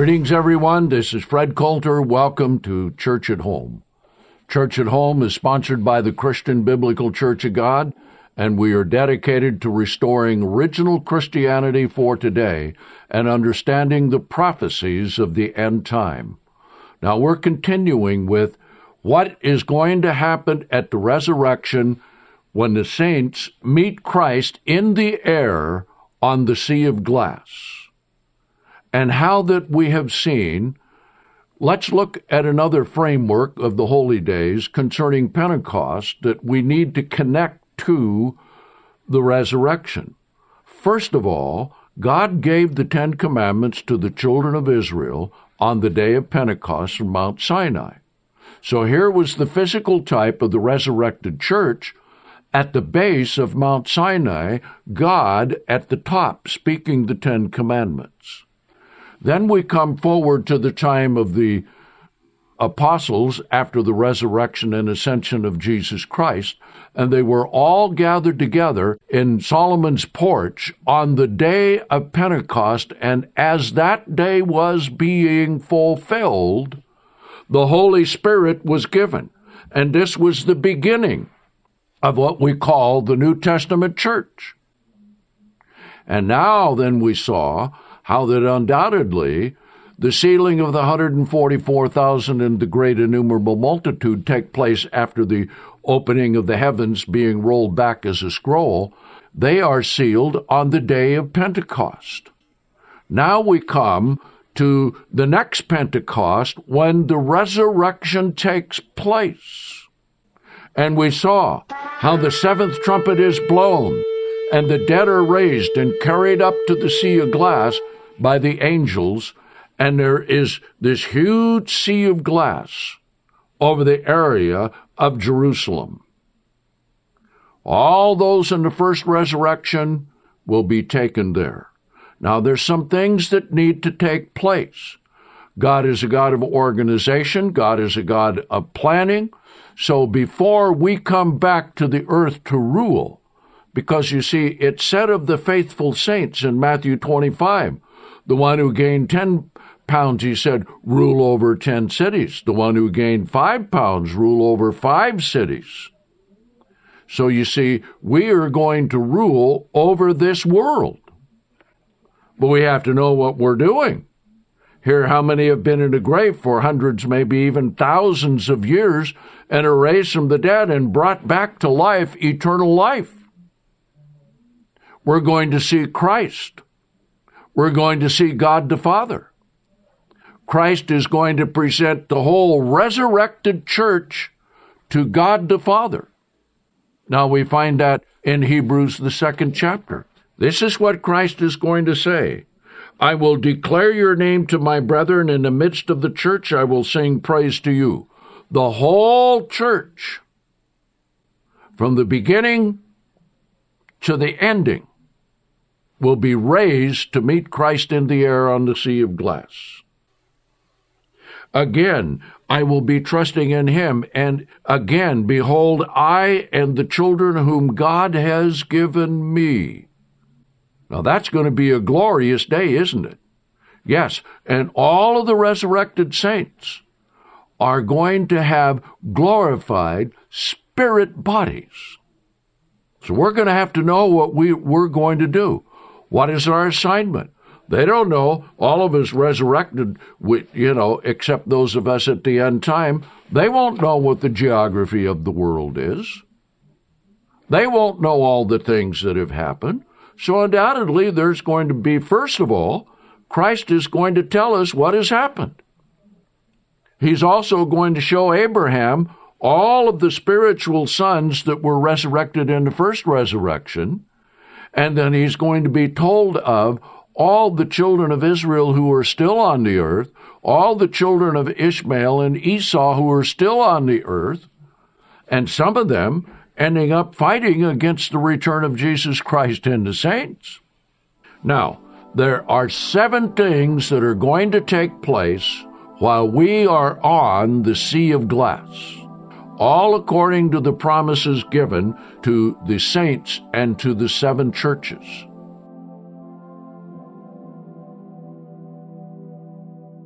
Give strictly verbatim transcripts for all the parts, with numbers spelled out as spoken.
Greetings, everyone. This is Fred Coulter. Welcome to Church at Home. Church at Home is sponsored by the Christian Biblical Church of God, and we are dedicated to restoring original Christianity for today and understanding the prophecies of the end time. Now, we're continuing with what is going to happen at the resurrection when the saints meet Christ in the air on the sea of glass. And how that we have seen, let's look at another framework of the holy days concerning Pentecost that we need to connect to the resurrection. First of all, God gave the Ten Commandments to the children of Israel on the day of Pentecost from Mount Sinai. So here was the physical type of the resurrected church at the base of Mount Sinai, God at the top speaking the Ten Commandments. Then we come forward to the time of the apostles after the resurrection and ascension of Jesus Christ, and they were all gathered together in Solomon's porch on the day of Pentecost, and as that day was being fulfilled, the Holy Spirit was given, and this was the beginning of what we call the New Testament church. And now then we saw how that undoubtedly the sealing of the one hundred forty-four thousand and the great innumerable multitude take place after the opening of the heavens being rolled back as a scroll. They are sealed on the day of Pentecost. Now we come to the next Pentecost when the resurrection takes place. And we saw how the seventh trumpet is blown, and the dead are raised and carried up to the sea of glass by the angels, and there is this huge sea of glass over the area of Jerusalem. All those in the first resurrection will be taken there. Now, there's some things that need to take place. God is a God of organization. God is a God of planning. So before we come back to the earth to rule, because you see, it said of the faithful saints in Matthew twenty-five, the one who gained ten pounds, he said, rule over ten cities. The one who gained five pounds, rule over five cities. So you see, we are going to rule over this world. But we have to know what we're doing. Here, how many have been in the grave for hundreds, maybe even thousands of years, and are raised from the dead and brought back to life, eternal life? We're going to see Christ. We're going to see God the Father. Christ is going to present the whole resurrected church to God the Father. Now we find that in Hebrews, the second chapter. This is what Christ is going to say. I will declare your name to my brethren. In the midst of the church I will sing praise to you. The whole church, from the beginning to the ending, will be raised to meet Christ in the air on the sea of glass. Again, I will be trusting in him, and again, behold, I and the children whom God has given me. Now that's going to be a glorious day, isn't it? Yes, and all of the resurrected saints are going to have glorified spirit bodies. So we're going to have to know what we, we're going to do. What is our assignment? They don't know. All of us resurrected, you know, except those of us at the end time. They won't know what the geography of the world is. They won't know all the things that have happened. So undoubtedly, there's going to be, first of all, Christ is going to tell us what has happened. He's also going to show Abraham all of the spiritual sons that were resurrected in the first resurrection, and then he's going to be told of all the children of Israel who are still on the earth, all the children of Ishmael and Esau who are still on the earth, and some of them ending up fighting against the return of Jesus Christ and the saints. Now, there are seven things that are going to take place while we are on the sea of glass, all according to the promises given to the saints and to the seven churches.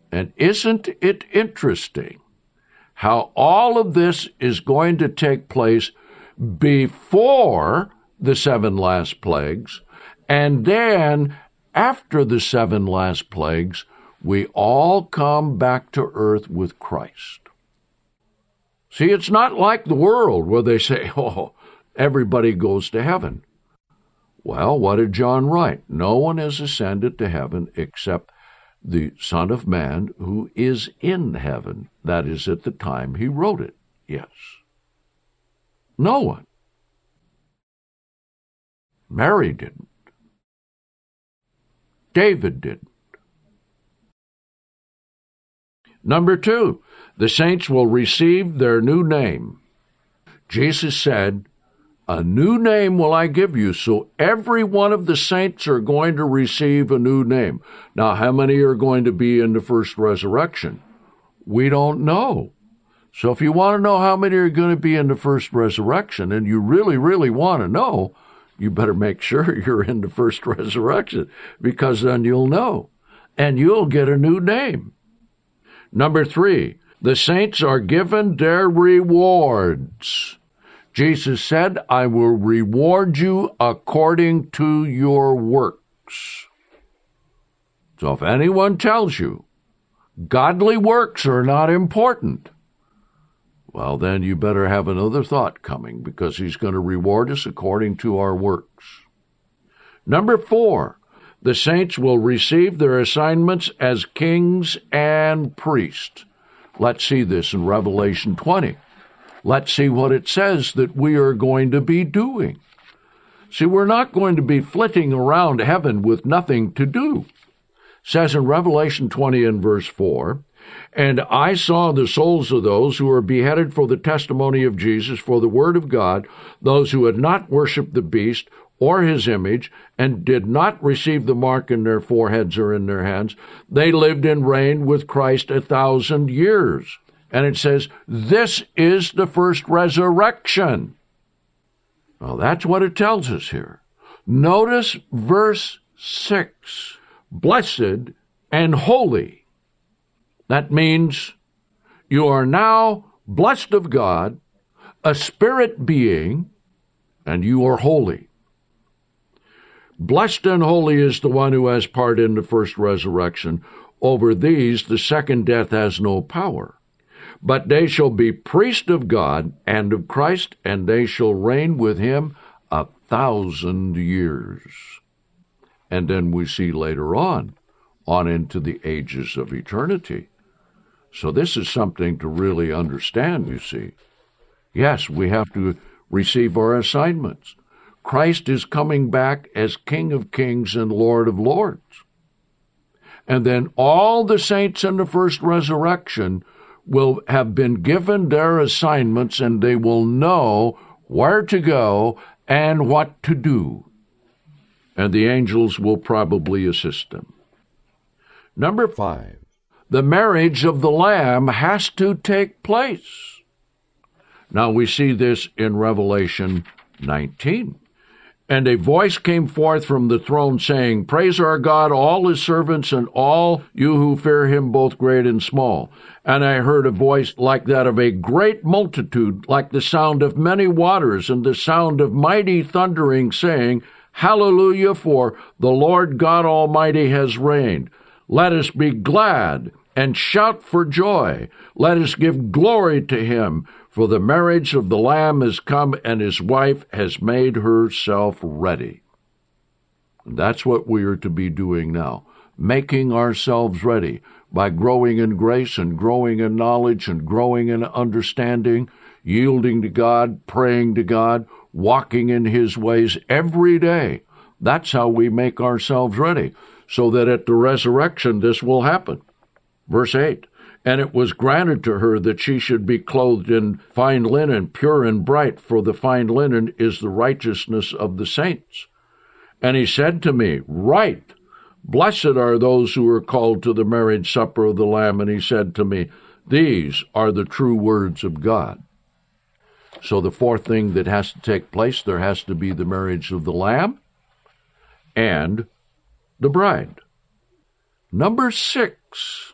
And isn't it interesting how all of this is going to take place before the seven last plagues, and then after the seven last plagues, we all come back to earth with Christ. See, it's not like the world where they say, oh, everybody goes to heaven. Well, what did John write? No one has ascended to heaven except the Son of Man who is in heaven. That is at the time he wrote it. Yes. No one. Mary didn't. David didn't. Number two, the saints will receive their new name. Jesus said, a new name will I give you. So every one of the saints are going to receive a new name. Now, how many are going to be in the first resurrection? We don't know. So if you want to know how many are going to be in the first resurrection, and you really, really want to know, you better make sure you're in the first resurrection, because then you'll know, and you'll get a new name. Number three, the saints are given their rewards. Jesus said, I will reward you according to your works. So if anyone tells you godly works are not important, well, then you better have another thought coming, because he's going to reward us according to our works. Number four, the saints will receive their assignments as kings and priests. Let's see this in Revelation twenty. Let's see what it says that we are going to be doing. See, we're not going to be flitting around heaven with nothing to do. It says in Revelation twenty and verse four, and I saw the souls of those who were beheaded for the testimony of Jesus, for the word of God, those who had not worshipped the beast or his image, and did not receive the mark in their foreheads or in their hands. They lived and reigned with Christ a thousand years. And it says, this is the first resurrection. Well, that's what it tells us here. Notice verse six, blessed and holy. That means you are now blessed of God, a spirit being, and you are holy. Blessed and holy is the one who has part in the first resurrection. Over these the second death has no power. But they shall be priests of God and of Christ, and they shall reign with him a thousand years. And then we see later on, on into the ages of eternity. So this is something to really understand, you see. Yes, we have to receive our assignments. Christ is coming back as King of Kings and Lord of Lords. And then all the saints in the first resurrection will have been given their assignments, and they will know where to go and what to do. And the angels will probably assist them. Number five, the marriage of the Lamb has to take place. Now we see this in Revelation nineteen. And a voice came forth from the throne saying, praise our God, all his servants, and all you who fear him, both great and small. And I heard a voice like that of a great multitude, like the sound of many waters, and the sound of mighty thundering, saying, Hallelujah, for the Lord God Almighty has reigned. Let us be glad and shout for joy. Let us give glory to him. For the marriage of the Lamb is come, and his wife has made herself ready. And that's what we are to be doing now, making ourselves ready by growing in grace and growing in knowledge and growing in understanding, yielding to God, praying to God, walking in his ways every day. That's how we make ourselves ready, so that at the resurrection this will happen. Verse eight. And it was granted to her that she should be clothed in fine linen, pure and bright, for the fine linen is the righteousness of the saints. And he said to me, Write, blessed are those who are called to the marriage supper of the Lamb. And he said to me, These are the true words of God. So the fourth thing that has to take place, there has to be the marriage of the Lamb and the bride. Number six,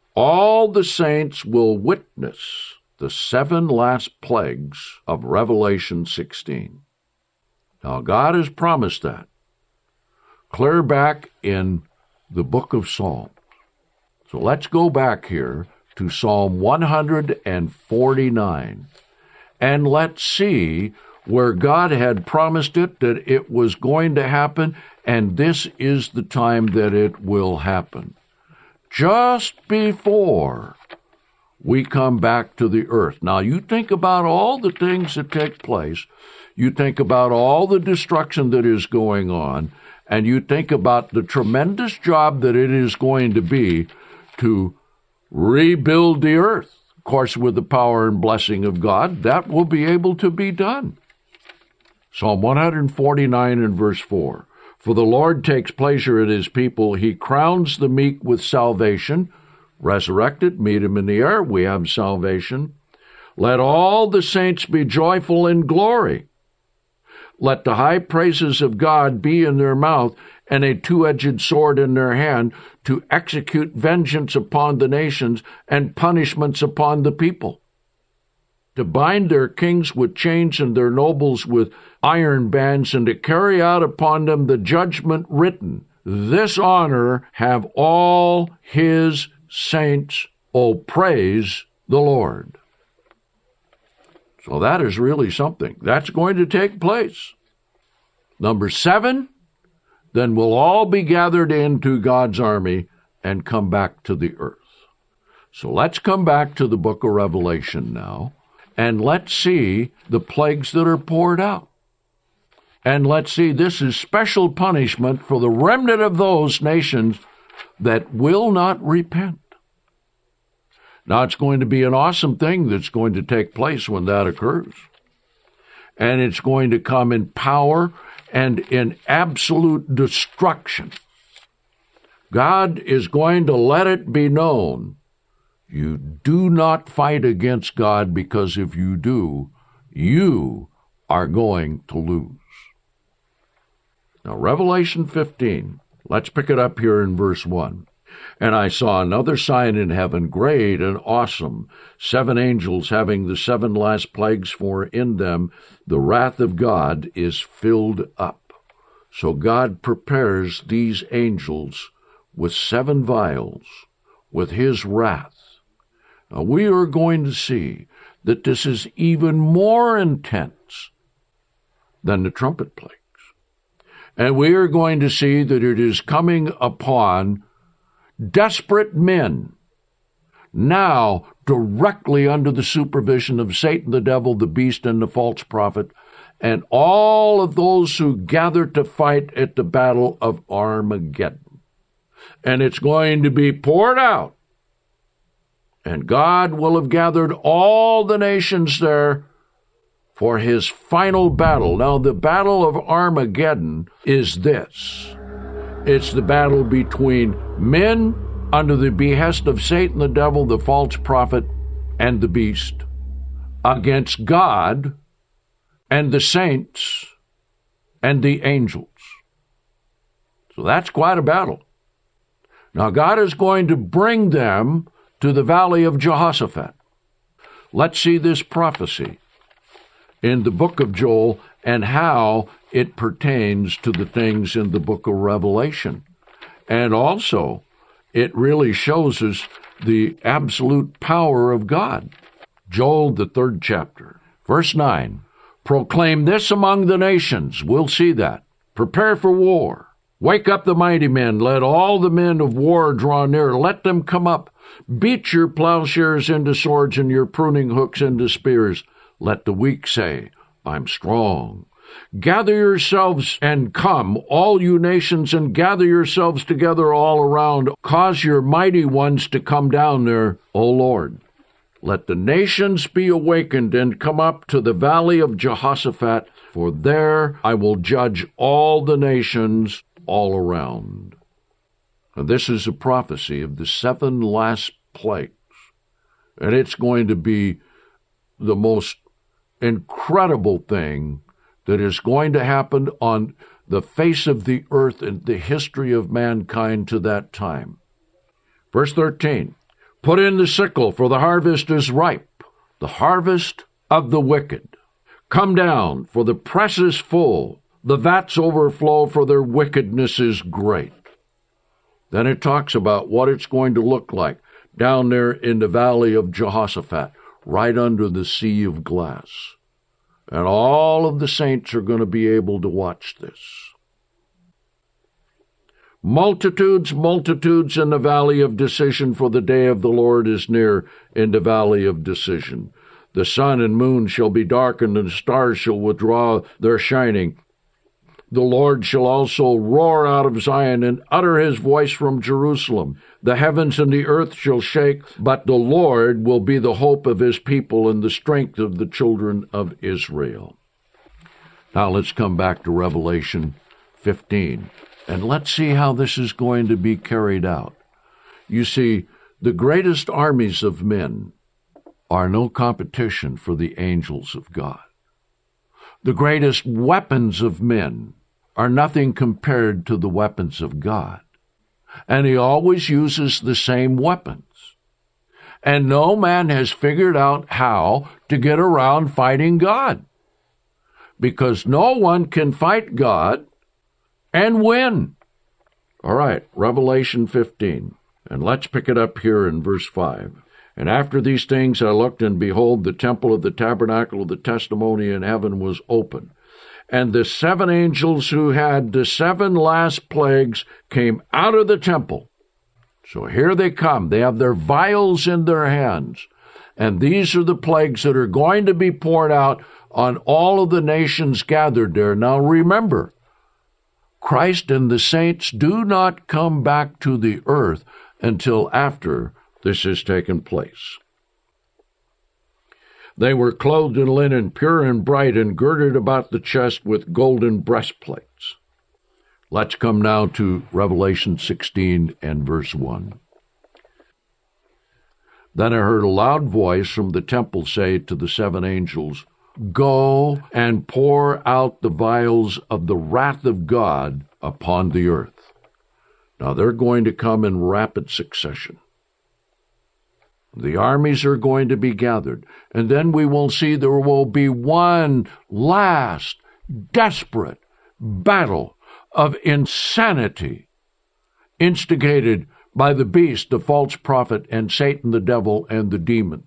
all the saints will witness the seven last plagues of Revelation sixteen. Now, God has promised that clear back in the book of Psalms. So let's go back here to Psalm one forty-nine, and let's see where God had promised it, that it was going to happen, and this is the time that it will happen. Just before we come back to the earth. Now, you think about all the things that take place. You think about all the destruction that is going on, and you think about the tremendous job that it is going to be to rebuild the earth. Of course, with the power and blessing of God, that will be able to be done. Psalm one forty-nine and verse four. For the Lord takes pleasure in his people. He crowns the meek with salvation. Resurrected, meet him in the air. We have salvation. Let all the saints be joyful in glory. Let the high praises of God be in their mouth, and a two-edged sword in their hand, to execute vengeance upon the nations and punishments upon the people, to bind their kings with chains and their nobles with iron bands, and to carry out upon them the judgment written. This honor have all his saints. Oh, praise the Lord. So that is really something. That's going to take place. Number seven, then we'll all be gathered into God's army and come back to the earth. So let's come back to the book of Revelation now, and let's see the plagues that are poured out. And let's see, this is special punishment for the remnant of those nations that will not repent. Now, it's going to be an awesome thing that's going to take place when that occurs. And it's going to come in power and in absolute destruction. God is going to let it be known, you do not fight against God, because if you do, you are going to lose. Now, Revelation fifteen, let's pick it up here in verse one. And I saw another sign in heaven, great and awesome, seven angels having the seven last plagues, for in them the wrath of God is filled up. So God prepares these angels with seven vials, with his wrath. Now we are going to see that this is even more intense than the trumpet plagues. And we are going to see that it is coming upon desperate men, now directly under the supervision of Satan, the devil, the beast, and the false prophet, and all of those who gather to fight at the battle of Armageddon. And it's going to be poured out, and God will have gathered all the nations there for his final battle. Now, the battle of Armageddon is this. It's the battle between men under the behest of Satan, the devil, the false prophet, and the beast, against God and the saints and the angels. So that's quite a battle. Now, God is going to bring them to the valley of Jehoshaphat. Let's see this prophecy in the book of Joel and how it pertains to the things in the book of Revelation. And also, it really shows us the absolute power of God. Joel, the third chapter, verse nine. Proclaim this among the nations. We'll see that. Prepare for war. Wake up the mighty men. Let all the men of war draw near. Let them come up. Beat your plowshares into swords and your pruning hooks into spears. Let the weak say, I'm strong. Gather yourselves and come, all you nations, and gather yourselves together all around. Cause your mighty ones to come down there, O Lord. Let the nations be awakened and come up to the valley of Jehoshaphat, for there I will judge all the nations all around. And this is a prophecy of the seven last plagues. And it's going to be the most incredible thing that is going to happen on the face of the earth in the history of mankind to that time. Verse thirteen, Put in the sickle, for the harvest is ripe, the harvest of the wicked. Come down, for the press is full, the vats overflow, for their wickedness is great. Then it talks about what it's going to look like down there in the valley of Jehoshaphat, right under the sea of glass. And all of the saints are going to be able to watch this. Multitudes, multitudes in the valley of decision, for the day of the Lord is near in the valley of decision. The sun and moon shall be darkened, and the stars shall withdraw their shining. The Lord shall also roar out of Zion and utter his voice from Jerusalem. The heavens and the earth shall shake, but the Lord will be the hope of his people and the strength of the children of Israel. Now let's come back to Revelation fifteen, and let's see how this is going to be carried out. You see, the greatest armies of men are no competition for the angels of God. The greatest weapons of men are nothing compared to the weapons of God. And he always uses the same weapons. And no man has figured out how to get around fighting God. Because no one can fight God and win. All right, Revelation fifteen. And let's pick it up here in verse five. And after these things I looked, and behold, the temple of the tabernacle of the testimony in heaven was open. And the seven angels who had the seven last plagues came out of the temple. So here they come. They have their vials in their hands. And these are the plagues that are going to be poured out on all of the nations gathered there. Now remember, Christ and the saints do not come back to the earth until after this has taken place. They were clothed in linen, pure and bright, and girded about the chest with golden breastplates. Let's come now to Revelation sixteen and verse one. Then I heard a loud voice from the temple say to the seven angels, Go and pour out the vials of the wrath of God upon the earth. Now they're going to come in rapid succession. The armies are going to be gathered, and then we will see there will be one last desperate battle of insanity instigated by the beast, the false prophet, and Satan the devil and the demons.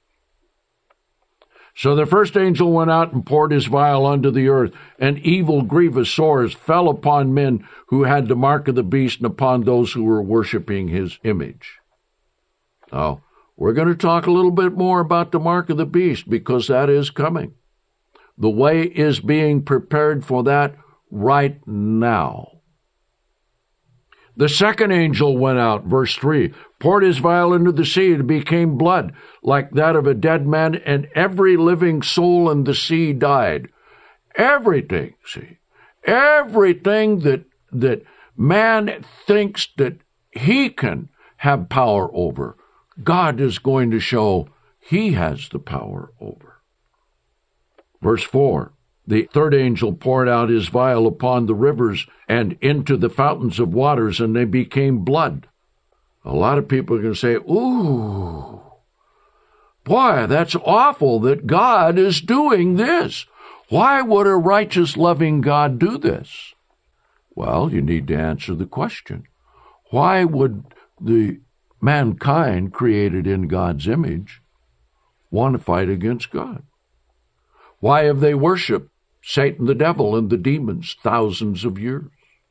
So the first angel went out and poured his vial unto the earth, and evil grievous sores fell upon men who had the mark of the beast and upon those who were worshiping his image. Now, we're going to talk a little bit more about the mark of the beast because that is coming. The way is being prepared for that right now. The second angel went out, verse three, poured his vial into the sea, and it became blood like that of a dead man, and every living soul in the sea died. Everything, see, everything that, that man thinks that he can have power over, God is going to show he has the power over. Verse four, the third angel poured out his vial upon the rivers and into the fountains of waters, and they became blood. A lot of people are going to say, ooh, boy, that's awful that God is doing this. Why would a righteous, loving God do this? Well, you need to answer the question. Why would the mankind created in God's image want to fight against God? Why have they worshiped Satan the devil and the demons thousands of years?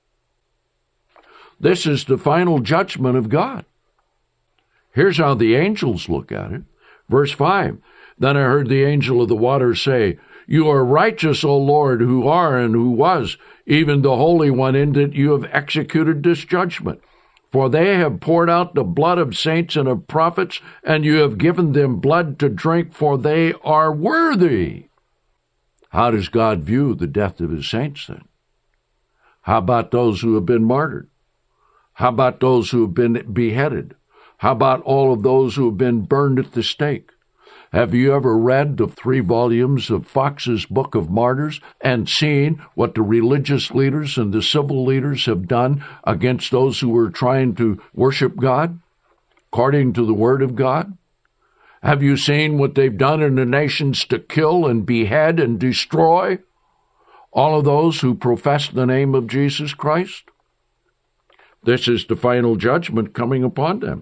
This is the final judgment of God. Here's how the angels look at it. Verse five, Then I heard the angel of the waters say, You are righteous, O Lord, who are and who was, even the Holy One, in that you have executed this judgment. For they have poured out the blood of saints and of prophets, and you have given them blood to drink, for they are worthy. How does God view the death of his saints then? How about those who have been martyred? How about those who have been beheaded? How about all of those who have been burned at the stake? Have you ever read the three volumes of Fox's Book of Martyrs and seen what the religious leaders and the civil leaders have done against those who were trying to worship God? according to the Word of God? Have you seen what they've done in the nations to kill and behead and destroy all of those who profess the name of Jesus Christ? This is the final judgment coming upon them.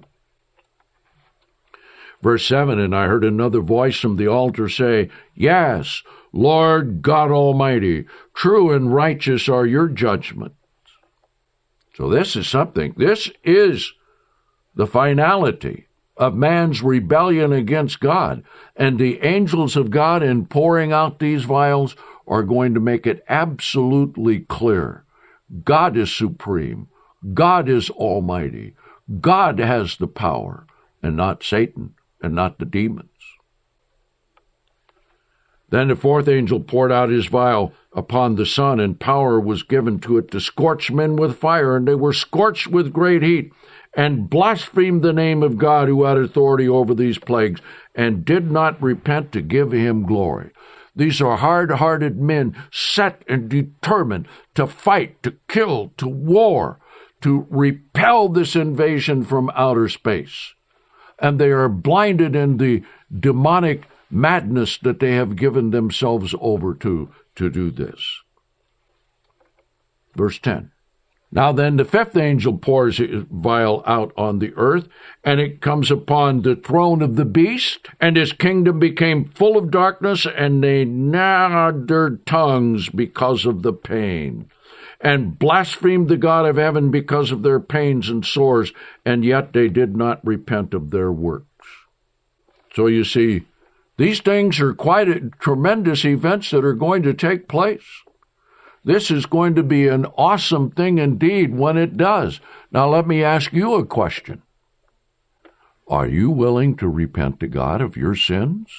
Verse seven, and I heard another voice from the altar say, Yes, Lord God Almighty, true and righteous are your judgments. So this is something. This is the finality of man's rebellion against God. And the angels of God, in pouring out these vials, are going to make it absolutely clear. God is supreme. God is almighty. God has the power, and not Satan, and not the demons. Then the fourth angel poured out his vial upon the sun, and power was given to it to scorch men with fire, and they were scorched with great heat, and blasphemed the name of God who had authority over these plagues, and did not repent to give him glory. These are hard-hearted men, set and determined to fight, to kill, to war, to repel this invasion from outer space. And they are blinded in the demonic madness that they have given themselves over to, to do this. Verse ten. Now then, the fifth angel pours his vial out on the earth, and it comes upon the throne of the beast, and his kingdom became full of darkness, and they gnawed their tongues because of the pain, and blasphemed the God of heaven because of their pains and sores, and yet they did not repent of their works. So you see, these things are quite a, tremendous events that are going to take place. This is going to be an awesome thing indeed when it does. Now let me ask you a question. Are you willing to repent to God of your sins?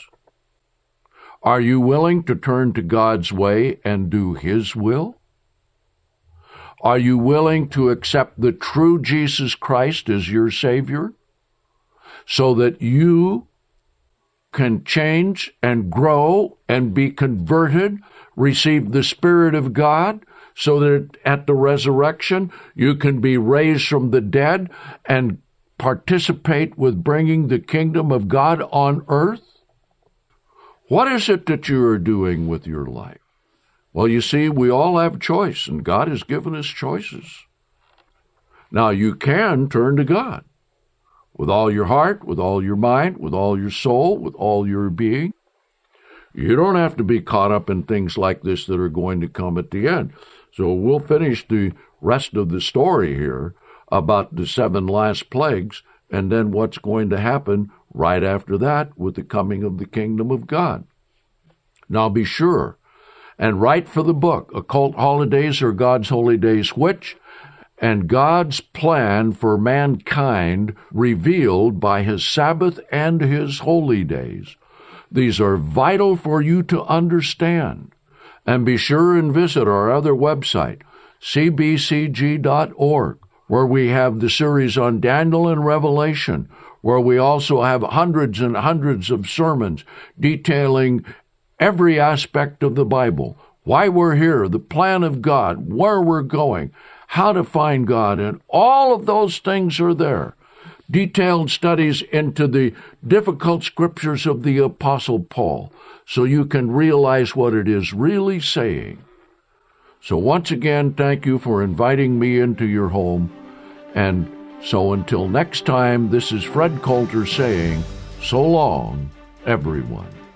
Are you willing to turn to God's way and do His will? Are you willing to accept the true Jesus Christ as your Savior so that you can change and grow and be converted, receive the Spirit of God, so that at the resurrection you can be raised from the dead and participate with bringing the kingdom of God on earth? What is it that you are doing with your life? Well, you see, we all have choice, and God has given us choices. Now, you can turn to God with all your heart, with all your mind, with all your soul, with all your being. You don't have to be caught up in things like this that are going to come at the end. So we'll finish the rest of the story here about the seven last plagues, and then what's going to happen right after that with the coming of the kingdom of God. Now be sure and write for the book, Occult Holidays or God's Holy Days Which, and God's plan for mankind revealed by His Sabbath and His holy days. These are vital for you to understand. And be sure and visit our other website, c b c g dot org, where we have the series on Daniel and Revelation, where we also have hundreds and hundreds of sermons detailing every aspect of the Bible, why we're here, the plan of God, where we're going, how to find God, and all of those things are there. Detailed studies into the difficult scriptures of the Apostle Paul, so you can realize what it is really saying. So once again, thank you for inviting me into your home. And so until next time, this is Fred Coulter saying, so long, everyone.